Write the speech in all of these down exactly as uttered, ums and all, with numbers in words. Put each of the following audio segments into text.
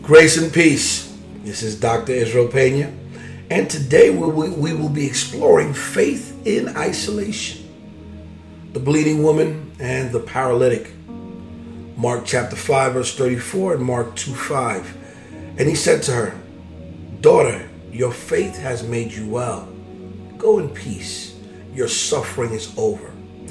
Grace and peace. This is Doctor Israel Pena, and today we will, we will be exploring faith in isolation, the bleeding woman and the paralytic. Mark chapter five, verse thirty-four, and Mark two five. And he said to her, "Daughter, your faith has made you well. Go in peace. Your suffering is over."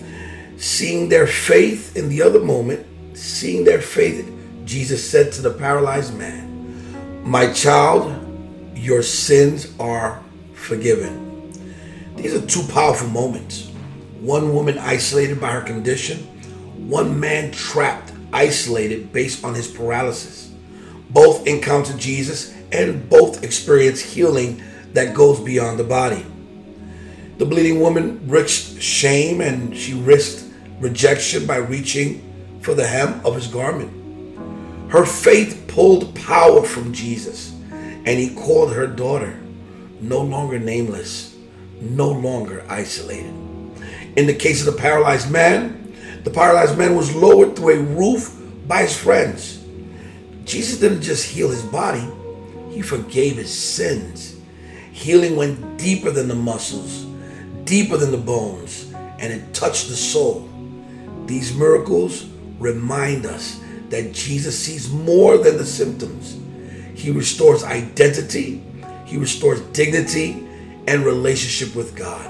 Seeing their faith in the other moment, seeing their faith, Jesus said to the paralyzed man, "My child, your sins are forgiven." These are two powerful moments. One woman isolated by her condition, one man trapped, isolated based on his paralysis. Both encountered Jesus and both experienced healing that goes beyond the body. The bleeding woman risked shame and she risked rejection by reaching for the hem of his garment. Her faith pulled power from Jesus, and he called her daughter, no longer nameless, no longer isolated. In the case of the paralyzed man, the paralyzed man was lowered through a roof by his friends. Jesus didn't just heal his body, he forgave his sins. Healing went deeper than the muscles, deeper than the bones, and it touched the soul. These miracles remind us that Jesus sees more than the symptoms. He restores identity, he restores dignity and relationship with God.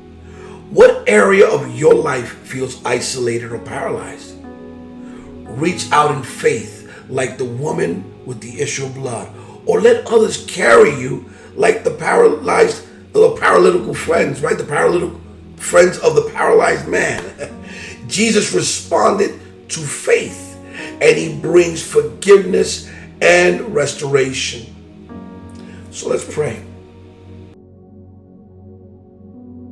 What area of your life feels isolated or paralyzed? Reach out in faith like the woman with the issue of blood, or let others carry you like the paralyzed, the paralytical friends, right? The paralytical friends of the paralyzed man. Jesus responded to faith, and he brings forgiveness and restoration. So let's pray.